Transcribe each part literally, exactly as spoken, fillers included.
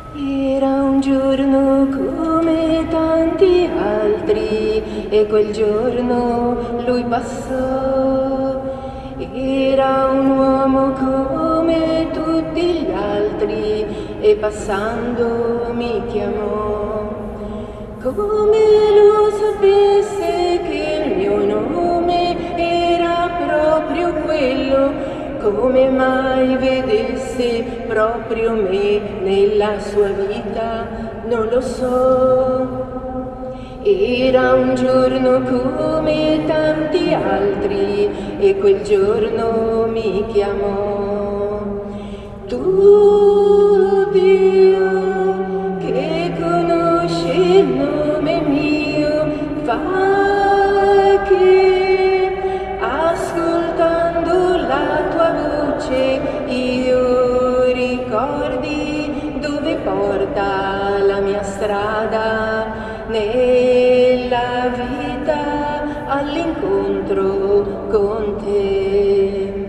Era un giorno come tanti altri e quel giorno lui passò. Era un uomo come tutti gli altri e passando mi chiamò. Come lo sapesse che il mio nome era proprio quello, come mai vedesse proprio me nella sua vita, non lo so. Era un giorno come tanti altri e quel giorno mi chiamò. Tu, Dio, che conosci il nome mio, fa che ascoltando la tua voce io ricordi dove porta la mia strada nella vita all'incontro con te.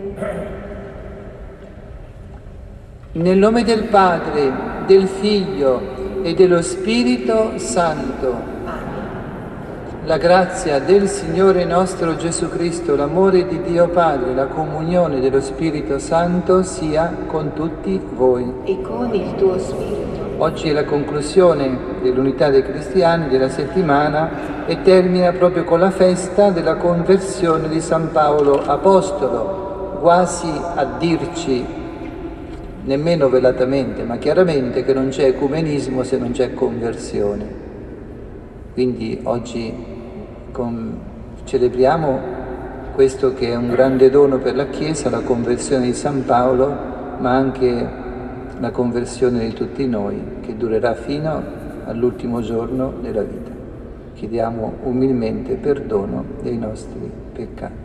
Nel nome del Padre, del Figlio e dello Spirito Santo. La grazia del Signore nostro Gesù Cristo, l'amore di Dio Padre, la comunione dello Spirito Santo sia con tutti voi. E con il tuo spirito. Oggi è la conclusione dell'unità dei cristiani della settimana e termina proprio con la festa della conversione di San Paolo Apostolo, quasi a dirci, nemmeno velatamente, ma chiaramente, che non c'è ecumenismo se non c'è conversione. Quindi oggi con, celebriamo questo che è un grande dono per la Chiesa, la conversione di San Paolo, ma anche la conversione di tutti noi, che durerà fino all'ultimo giorno della vita. Chiediamo umilmente perdono dei nostri peccati.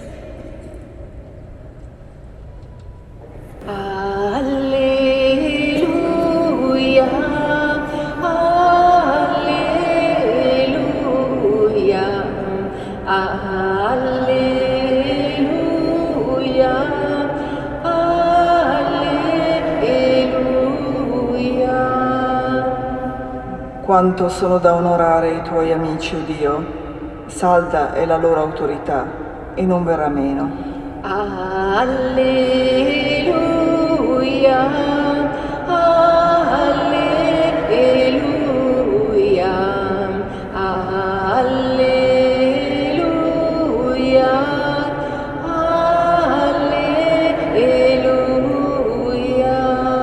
Alleluia, alleluia, alleluia, alleluia. Quanto sono da onorare i tuoi amici, o Dio, salda è la loro autorità e non verrà meno. Alleluia, alleluia, alleluia, alleluia.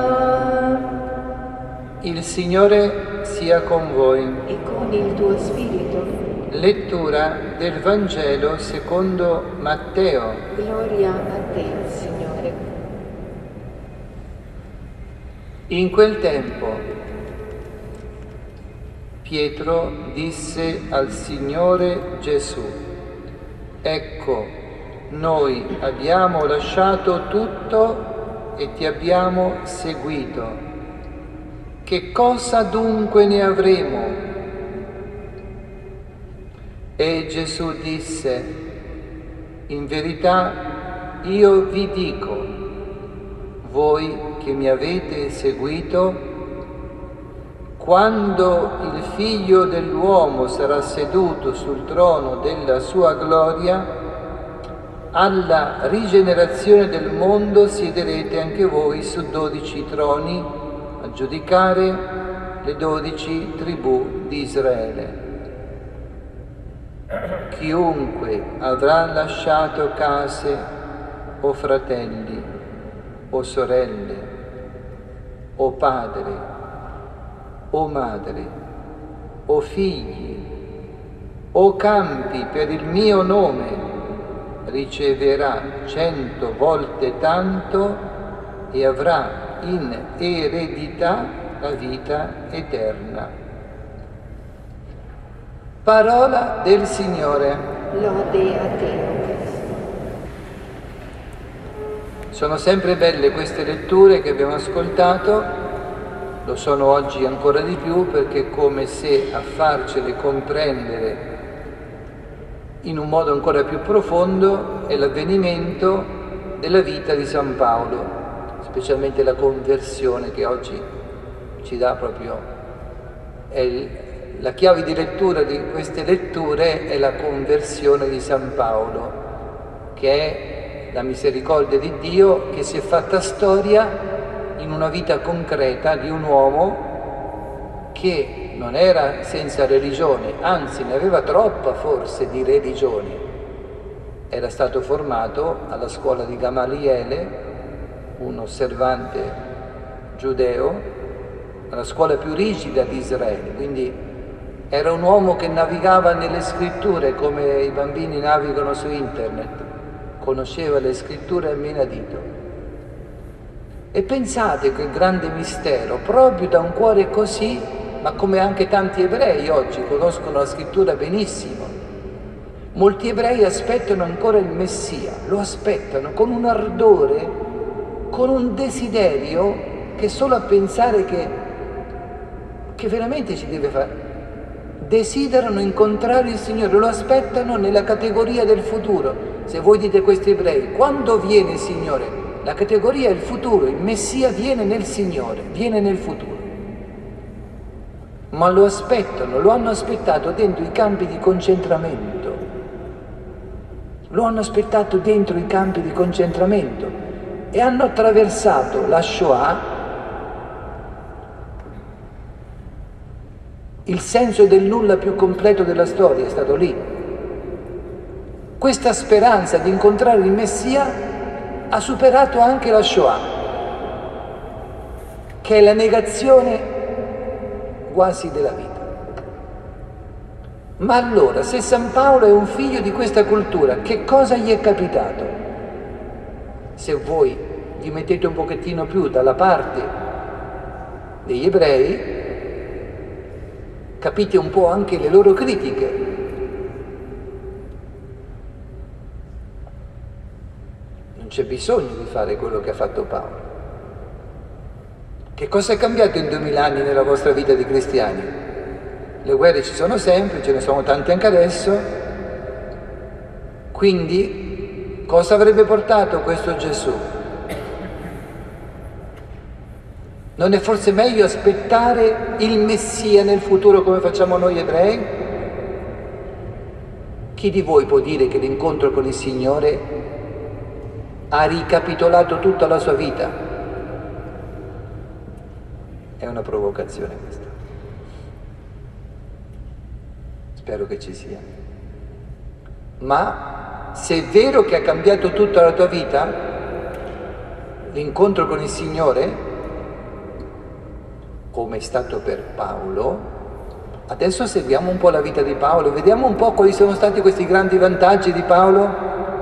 Il Signore sia con voi. E con il tuo spirito. Lettura del Vangelo secondo Matteo. Gloria a te, Signore. In quel tempo Pietro disse al Signore Gesù: ecco, noi abbiamo lasciato tutto e ti abbiamo seguito. Che cosa dunque ne avremo? E Gesù disse: in verità io vi dico, voi che mi avete seguito, quando il Figlio dell'uomo sarà seduto sul trono della sua gloria, alla rigenerazione del mondo siederete anche voi su dodici troni a giudicare le dodici tribù di Israele. Chiunque avrà lasciato case o fratelli o sorelle o padre o madre o figli o campi per il mio nome riceverà cento volte tanto e avrà in eredità la vita eterna. Parola del Signore. Lode a te, o Cristo. Sono sempre belle queste letture che abbiamo ascoltato, lo sono oggi ancora di più perché è come se a farcele comprendere in un modo ancora più profondo è l'avvenimento della vita di San Paolo, specialmente la conversione che oggi ci dà proprio, è il, la chiave di lettura di queste letture è la conversione di San Paolo, che è la misericordia di Dio che si è fatta storia in una vita concreta di un uomo che non era senza religione, anzi ne aveva troppa forse di religione. Era stato formato alla scuola di Gamaliele, un osservante giudeo, alla scuola più rigida di Israele, quindi era un uomo che navigava nelle scritture come i bambini navigano su internet, conosceva le scritture a menadito. E pensate che grande mistero, proprio da un cuore così, ma come anche tanti ebrei oggi conoscono la scrittura benissimo. Molti ebrei aspettano ancora il Messia, lo aspettano con un ardore, con un desiderio che solo a pensare che, che veramente ci deve fare. Desiderano incontrare il Signore, lo aspettano nella categoria del futuro. Se voi dite questi ebrei, quando viene il Signore? La categoria è il futuro, il Messia viene nel Signore, viene nel futuro. Ma lo aspettano, lo hanno aspettato dentro i campi di concentramento. Lo hanno aspettato dentro i campi di concentramento e hanno attraversato la Shoah. Il senso del nulla più completo della storia è stato lì. Questa speranza di incontrare il Messia ha superato anche la Shoah, che è la negazione quasi della vita. Ma allora, se San Paolo è un figlio di questa cultura, che cosa gli è capitato? Se voi vi mettete un pochettino più dalla parte degli ebrei, capite un po' anche le loro critiche. Non c'è bisogno di fare quello che ha fatto Paolo. Che cosa è cambiato in duemila anni nella vostra vita di cristiani? Le guerre ci sono sempre, ce ne sono tante anche adesso. Quindi, cosa avrebbe portato questo Gesù? Non è forse meglio aspettare il Messia nel futuro come facciamo noi ebrei? Chi di voi può dire che l'incontro con il Signore ha ricapitolato tutta la sua vita? È una provocazione questa. Spero che ci sia. Ma se è vero che ha cambiato tutta la tua vita, l'incontro con il Signore, come è stato per Paolo, adesso seguiamo un po' la vita di Paolo, vediamo un po' quali sono stati questi grandi vantaggi di Paolo.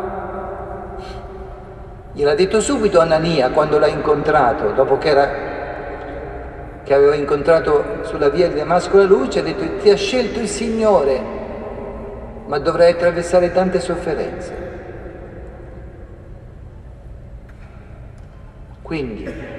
Gliel'ha detto subito Anania quando l'ha incontrato, dopo che, era, che aveva incontrato sulla via di Damasco la luce, ha detto: ti ha scelto il Signore, ma dovrai attraversare tante sofferenze. Quindi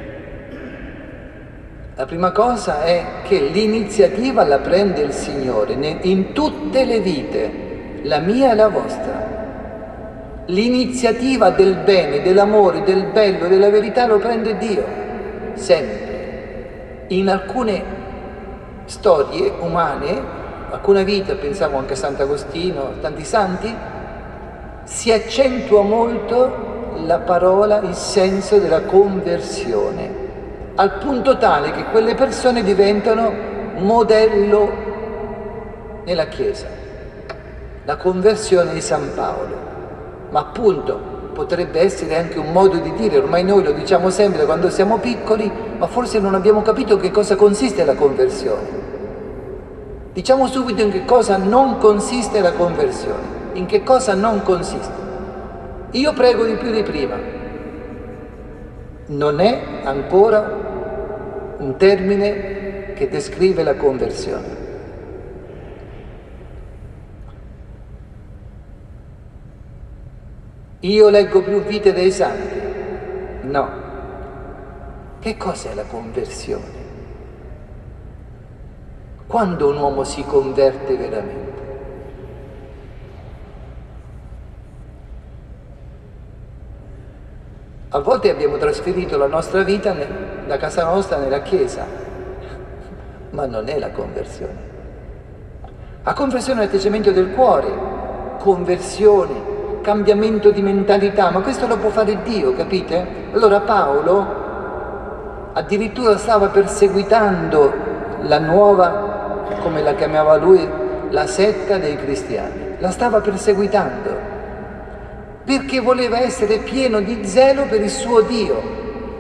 la prima cosa è che l'iniziativa la prende il Signore in tutte le vite, la mia e la vostra. L'iniziativa del bene, dell'amore, del bello, della verità lo prende Dio, sempre. In alcune storie umane, alcune vite, pensiamo anche a Sant'Agostino, tanti santi, si accentua molto la parola, il senso della conversione, al punto tale che quelle persone diventano modello nella Chiesa. La conversione di San Paolo. Ma appunto potrebbe essere anche un modo di dire, ormai noi lo diciamo sempre quando siamo piccoli, ma forse non abbiamo capito che cosa consiste la conversione. Diciamo subito in che cosa non consiste la conversione. In che cosa non consiste? Io prego di più di prima. Non è ancora un termine che descrive la conversione. Io leggo più vite dei santi. No. Che cos'è la conversione? Quando un uomo si converte veramente? A volte abbiamo trasferito la nostra vita da casa nostra nella Chiesa. ma non è la conversione. La conversione è l'atteggiamento del cuore, conversione, cambiamento di mentalità, ma questo lo può fare Dio, capite? Allora Paolo addirittura stava perseguitando la nuova, come la chiamava lui, la setta dei cristiani. La stava perseguitando perché voleva essere pieno di zelo per il suo Dio.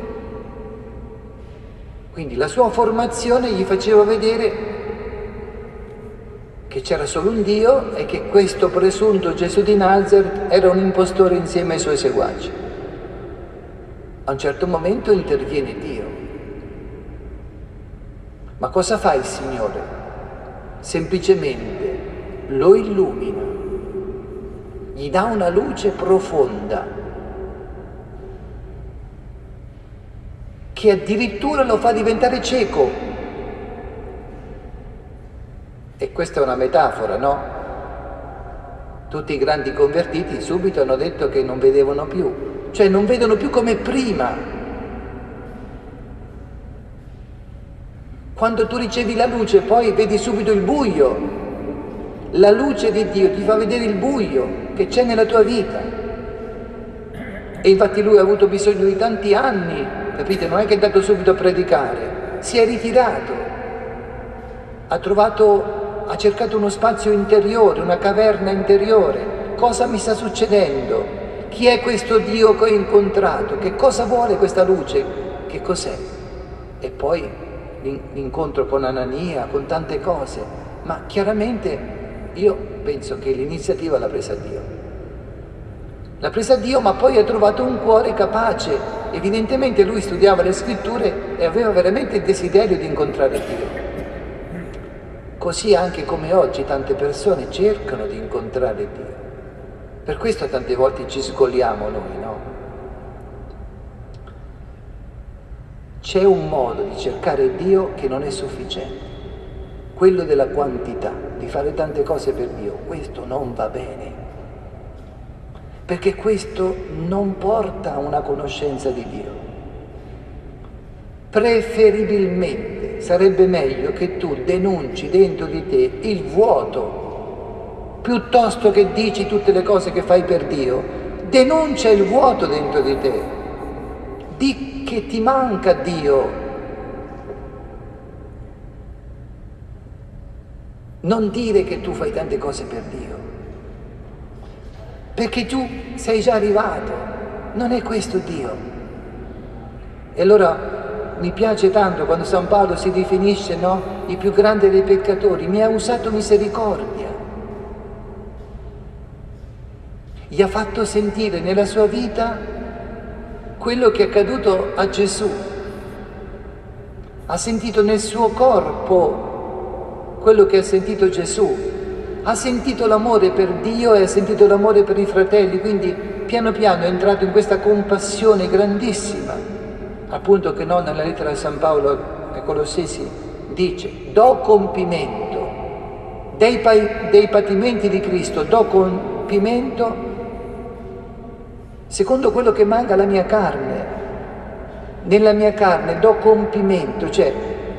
Quindi la sua formazione gli faceva vedere che c'era solo un Dio e che questo presunto Gesù di Nazareth era un impostore insieme ai suoi seguaci. A un certo momento interviene Dio. Ma cosa fa il Signore? Semplicemente lo illumina, gli dà una luce profonda che addirittura lo fa diventare cieco. E questa è una metafora, no? Tutti i grandi convertiti subito hanno detto che non vedevano più, cioè non vedono più come prima. Quando tu ricevi la luce poi vedi subito il buio. La luce di Dio ti fa vedere il buio che c'è nella tua vita. E infatti lui ha avuto bisogno di tanti anni, capite? Non è che è andato subito a predicare, si è ritirato, ha trovato... ha cercato uno spazio interiore, una caverna interiore. Cosa mi sta succedendo? Chi è questo Dio che ho incontrato? Che cosa vuole questa luce? Che cos'è? E poi l'incontro con Anania, con tante cose. Ma chiaramente io penso che l'iniziativa l'ha presa Dio. L'ha presa Dio, ma poi ha trovato un cuore capace. Evidentemente lui studiava le scritture e aveva veramente il desiderio di incontrare Dio. Così anche come oggi tante persone cercano di incontrare Dio. Per questo tante volte ci sgoliamo noi, no? C'è un modo di cercare Dio che non è sufficiente, quello della quantità, di fare tante cose per Dio. Questo non va bene, perché questo non porta a una conoscenza di Dio. Preferibilmente sarebbe meglio che tu denunci dentro di te il vuoto, piuttosto che dici tutte le cose che fai per Dio. Denuncia il vuoto dentro di te, di che ti manca Dio. Non dire che tu fai tante cose per Dio, perché tu sei già arrivato, non è questo Dio. E allora mi piace tanto quando San Paolo si definisce, no, il più grande dei peccatori. Mi ha usato misericordia, gli ha fatto sentire nella sua vita quello che è accaduto a Gesù, ha sentito nel suo corpo quello che ha sentito Gesù, ha sentito l'amore per Dio e ha sentito l'amore per i fratelli, quindi piano piano è entrato in questa compassione grandissima. Appunto che no, nella lettera di San Paolo ai Colossesi dice: do compimento dei, pa- dei patimenti di Cristo, do compimento secondo quello che manca alla mia carne. Nella mia carne do compimento, cioè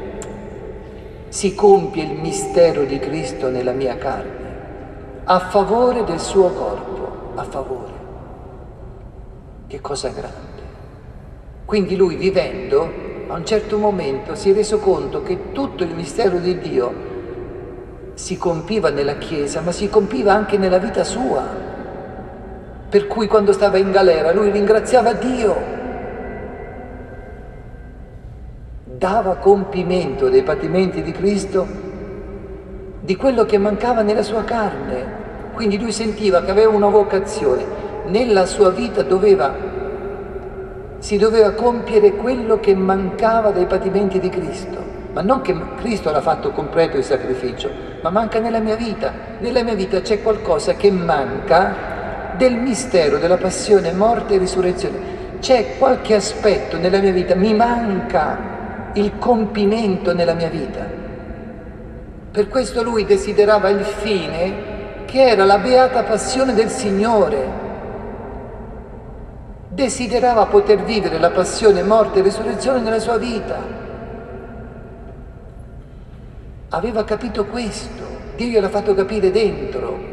si compie il mistero di Cristo nella mia carne, a favore del suo corpo, a favore. Che cosa grande! Quindi lui, vivendo, a un certo momento si è reso conto che tutto il mistero di Dio si compiva nella Chiesa, ma si compiva anche nella vita sua. Per cui quando stava in galera lui ringraziava Dio, dava compimento dei patimenti di Cristo, di quello che mancava nella sua carne. Quindi lui sentiva che aveva una vocazione, nella sua vita doveva si doveva compiere quello che mancava dai patimenti di Cristo, ma non che Cristo l'ha fatto completo il sacrificio, ma manca nella mia vita. Nella mia vita c'è qualcosa che manca del mistero della passione, morte e risurrezione. C'è qualche aspetto nella mia vita, mi manca il compimento nella mia vita. Per questo lui desiderava il fine, che era la beata passione del Signore. Desiderava poter vivere la passione, morte e risurrezione nella sua vita. aveva capito questo, Dio gliel'ha fatto capire dentro.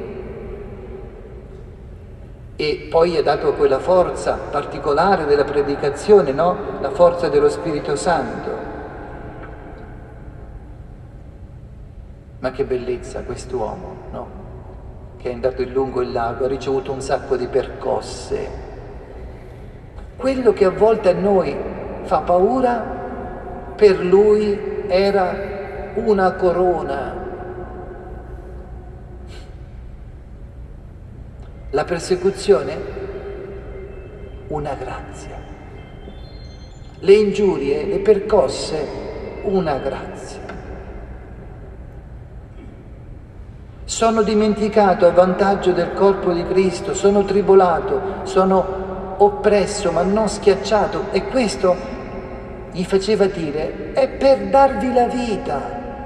E poi gli ha dato quella forza particolare della predicazione, no? La forza dello Spirito Santo. Ma che bellezza quest'uomo, no? Che è andato in lungo il lago, ha ricevuto un sacco di percosse. Quello che a volte a noi fa paura, per lui era una corona. La persecuzione, una grazia. Le ingiurie, le percosse, una grazia. Sono dimenticato a vantaggio del corpo di Cristo, sono tribolato, sono oppresso ma non schiacciato, e questo gli faceva dire: è per darvi la vita.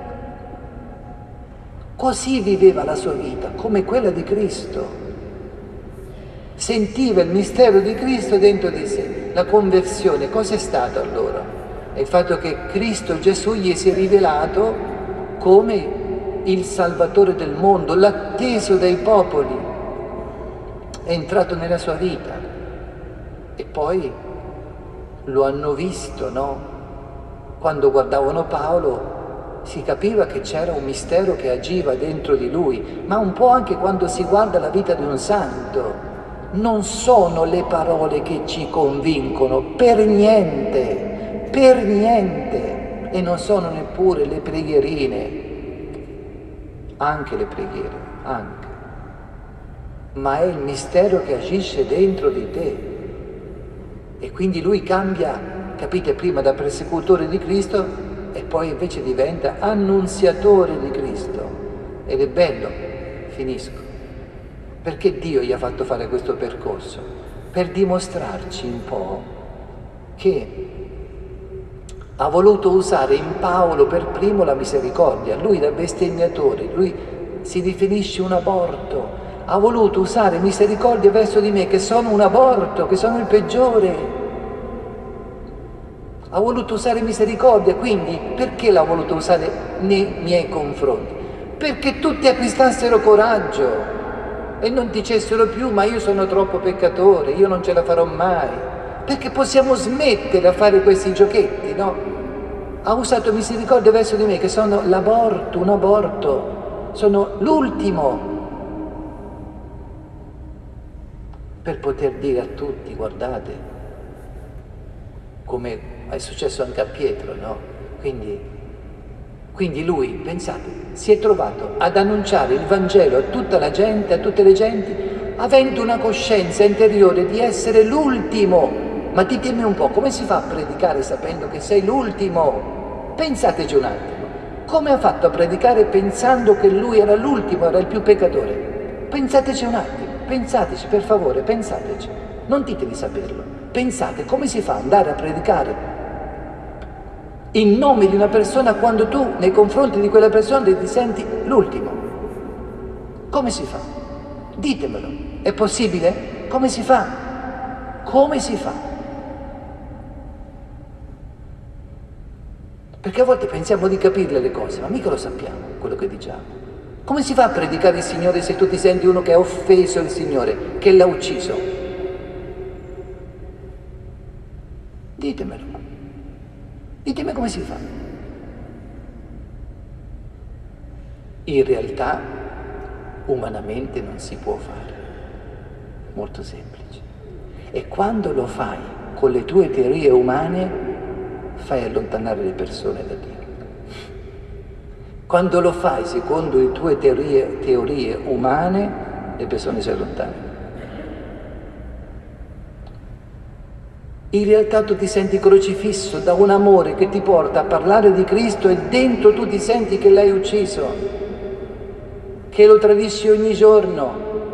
Così viveva la sua vita, come quella di Cristo. Sentiva il mistero di Cristo dentro di sé. La conversione, cos'è stato allora? È il fatto che Cristo Gesù gli si è rivelato come il Salvatore del mondo, l'atteso dai popoli, è entrato nella sua vita. E poi lo hanno visto, no? Quando guardavano Paolo si capiva che c'era un mistero che agiva dentro di lui, ma un po' anche quando si guarda la vita di un santo. Non sono le parole che ci convincono, per niente, per niente, e non sono neppure le preghierine, anche le preghiere, anche, ma è il mistero che agisce dentro di te. E quindi lui cambia, capite, prima da persecutore di Cristo e poi invece diventa annunziatore di Cristo. Ed è bello, finisco. Perché Dio gli ha fatto fare questo percorso? Per dimostrarci un po' che ha voluto usare in Paolo per primo la misericordia. Lui da bestemmiatore, lui si definisce un aborto. Ha voluto usare misericordia verso di me, che sono un aborto, che sono il peggiore. Ha voluto usare misericordia, quindi perché l'ha voluto usare nei miei confronti? Perché tutti acquistassero coraggio e non dicessero più: ma io sono troppo peccatore, io non ce la farò mai. Perché possiamo smettere a fare questi giochetti, no? Ha usato misericordia verso di me, che sono l'aborto, un aborto, sono l'ultimo, per poter dire a tutti: guardate, come è successo anche a Pietro, no? Quindi Quindi lui, pensate, si è trovato ad annunciare il Vangelo a tutta la gente, a tutte le genti, avendo una coscienza interiore di essere l'ultimo. Ma ditemi un po', come si fa a predicare sapendo che sei l'ultimo? Pensateci un attimo. Come ha fatto a predicare pensando che lui era l'ultimo, era il più peccatore? Pensateci un attimo, pensateci per favore, pensateci. Non dite di saperlo. Pensate, come si fa ad andare a predicare in nome di una persona quando tu nei confronti di quella persona ti senti l'ultimo? Come si fa? Ditemelo. È possibile? Come si fa? Come si fa? Perché a volte pensiamo di capirle le cose, ma mica lo sappiamo quello che diciamo. Come si fa a predicare il Signore se tu ti senti uno che ha offeso il Signore, che l'ha ucciso? Ditemelo. Ditemi come si fa. In realtà, umanamente non si può fare. Molto semplice. E quando lo fai con le tue teorie umane, fai allontanare le persone da Dio. Quando lo fai secondo le tue teorie, teorie umane, le persone si allontanano. In realtà tu ti senti crocifisso da un amore che ti porta a parlare di Cristo e dentro tu ti senti che l'hai ucciso, che lo tradisci ogni giorno.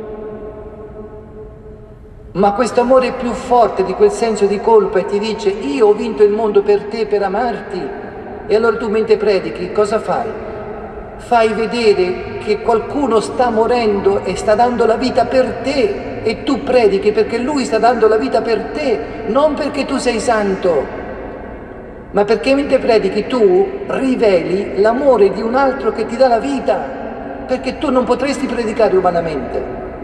Ma questo amore è più forte di quel senso di colpa e ti dice: io ho vinto il mondo per te, per amarti. E allora tu mentre predichi cosa fai? Fai vedere che qualcuno sta morendo e sta dando la vita per te. E tu predichi perché lui sta dando la vita per te, non perché tu sei santo. ma perché mentre predichi tu riveli l'amore di un altro che ti dà la vita, perché tu non potresti predicare umanamente.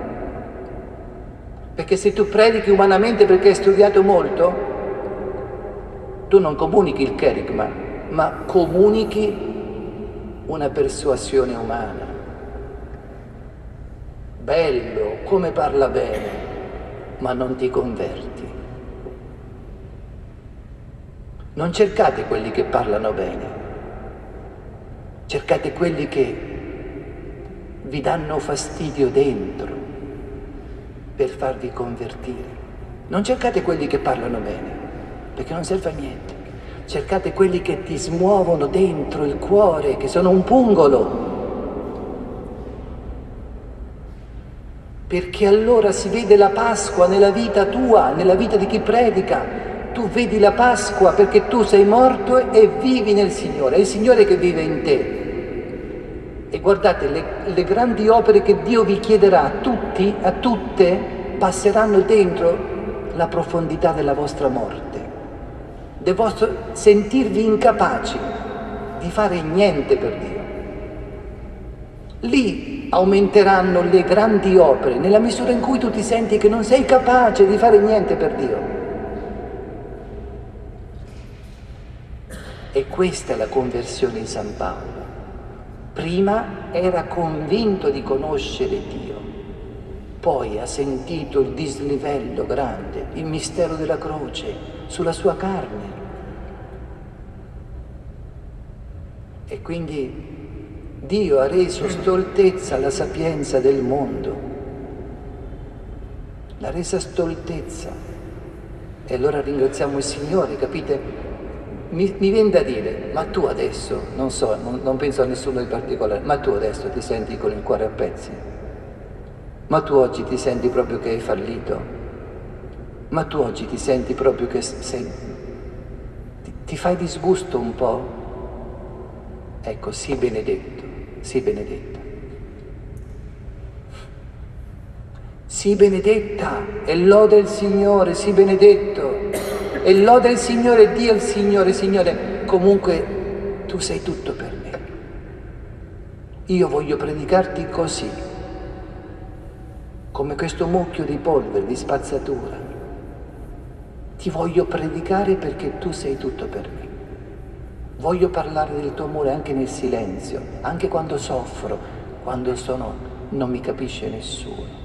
Perché se tu predichi umanamente perché hai studiato molto, tu non comunichi il kerygma, ma comunichi una persuasione umana. Bello, come parla bene, ma non ti converti. Non cercate quelli che parlano bene, cercate quelli che vi danno fastidio dentro per farvi convertire. Non cercate quelli che parlano bene, perché non serve a niente. Cercate quelli che ti smuovono dentro il cuore, che sono un pungolo. Perché allora si vede la Pasqua nella vita tua, nella vita di chi predica. Tu vedi la Pasqua perché tu sei morto e vivi nel Signore, è il Signore che vive in te. E guardate, le, le grandi opere che Dio vi chiederà a tutti, a tutte, passeranno dentro la profondità della vostra morte, del vostro sentirvi incapaci di fare niente per Dio. Lì aumenteranno le grandi opere, nella misura in cui tu ti senti che non sei capace di fare niente per Dio. E questa è la conversione di San Paolo. Prima era convinto di conoscere Dio, poi ha sentito il dislivello grande, il mistero della croce sulla sua carne. E quindi Dio ha reso stoltezza alla sapienza del mondo, l'ha resa stoltezza. E allora ringraziamo il Signore, capite? Mi, mi viene da dire, ma tu adesso, non so, non, non penso a nessuno di particolare, ma tu adesso ti senti con il cuore a pezzi? Ma tu oggi ti senti proprio che hai fallito? Ma tu oggi ti senti proprio che sei, ti, ti fai disgusto un po'? Ecco, sii benedetto, sii benedetta. Sii benedetta e loda il Signore, sii benedetto. E loda il Signore e Dio il Signore, Signore, comunque tu sei tutto per me. Io voglio predicarti così, come questo mucchio di polvere, di spazzatura. Ti voglio predicare perché tu sei tutto per me. Voglio parlare del tuo amore anche nel silenzio, anche quando soffro, quando sono, non mi capisce nessuno.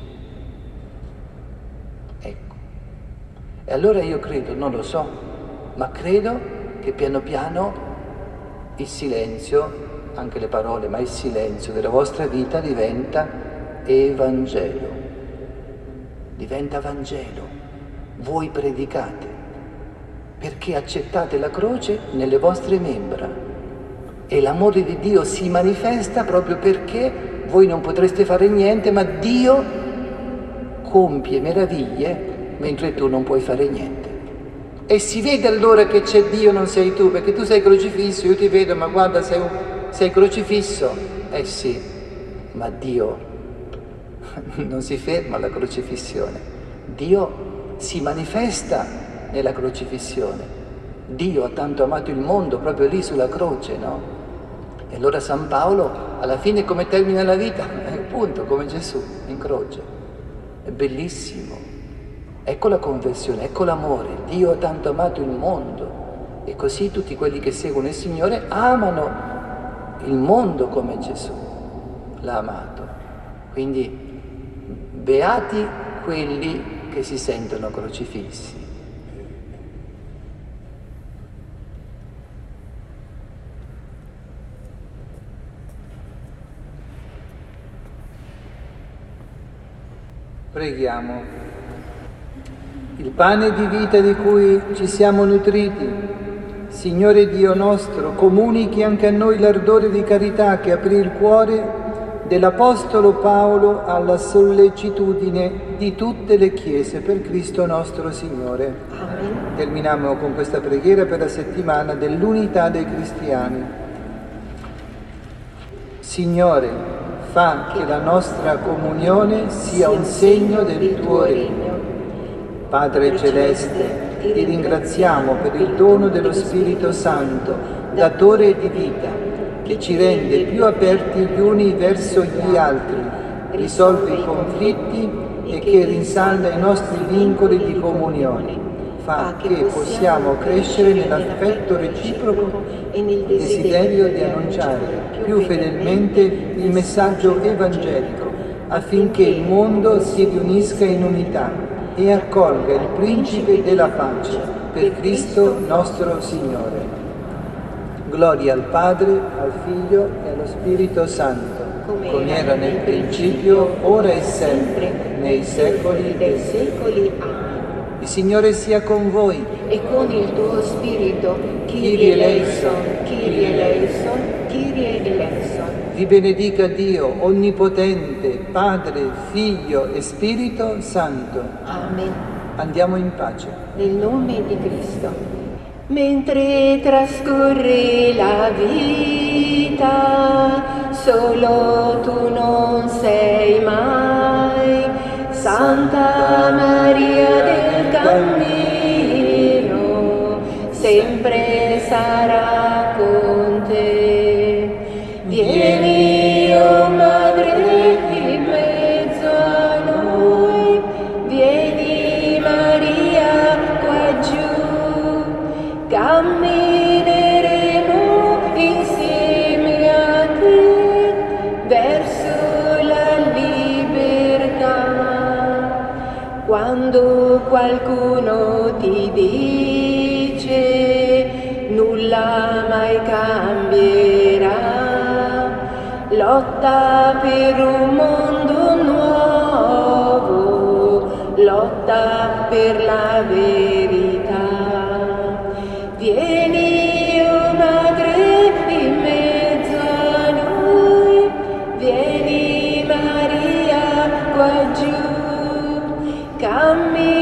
Ecco. E allora io credo, non lo so, ma credo che piano piano il silenzio, anche le parole, ma il silenzio della vostra vita diventa Evangelo, diventa Vangelo. Voi predicate, perché accettate la croce nelle vostre membra e l'amore di Dio si manifesta proprio perché voi non potreste fare niente, ma Dio compie meraviglie mentre tu non puoi fare niente. E si vede allora che c'è Dio, non sei tu, perché tu sei crocifisso, io ti vedo, ma guarda, sei, un, sei crocifisso. Eh sì, ma Dio non si ferma alla crocifissione. Dio si manifesta nella crocifissione. Dio ha tanto amato il mondo proprio lì sulla croce, no? E allora San Paolo, alla fine come termina la vita? Appunto, come Gesù, in croce. È bellissimo. Ecco la conversione, ecco l'amore. Dio ha tanto amato il mondo e così tutti quelli che seguono il Signore amano il mondo come Gesù l'ha amato. Quindi beati quelli che si sentono crocifissi. Preghiamo. Il pane di vita di cui ci siamo nutriti, Signore Dio nostro, comunichi anche a noi l'ardore di carità che aprì il cuore dell'Apostolo Paolo alla sollecitudine di tutte le chiese per Cristo nostro Signore. Amen. Terminiamo con questa preghiera per la settimana dell'unità dei cristiani. Signore, fa che la nostra comunione sia un segno del tuo regno. Padre Celeste, ti ringraziamo per il dono dello Spirito Santo, datore di vita, che ci rende più aperti gli uni verso gli altri, risolve i conflitti e che rinsalda i nostri vincoli di comunione. Fa che possiamo crescere nell'affetto reciproco e nel desiderio di annunciare più fedelmente il messaggio evangelico, affinché il mondo si riunisca in unità e accolga il Principe della pace, per Cristo nostro Signore. Gloria al Padre, al Figlio e allo Spirito Santo, come era nel principio, ora e sempre, nei secoli dei secoli. Amen. Il Signore sia con voi. E con il tuo spirito, Kyrie eleison, Kyrie eleison, Kyrie eleison. Vi benedica Dio Onnipotente, Padre, Figlio e Spirito Santo. Amen. Andiamo in pace. Nel nome di Cristo. Mentre trascorre la vita, solo tu non sei mai Santa Maria del Cammino, sempre sarà con te. Vieni, o Madre, in mezzo a noi, vieni Maria qua giù, cammineremo insieme a te verso la libertà. Quando qualcuno ti dice nulla mai cambierà, lotta per un mondo nuovo, lotta per la verità. Vieni, o Madre, in mezzo a noi, vieni Maria qua giù, cammina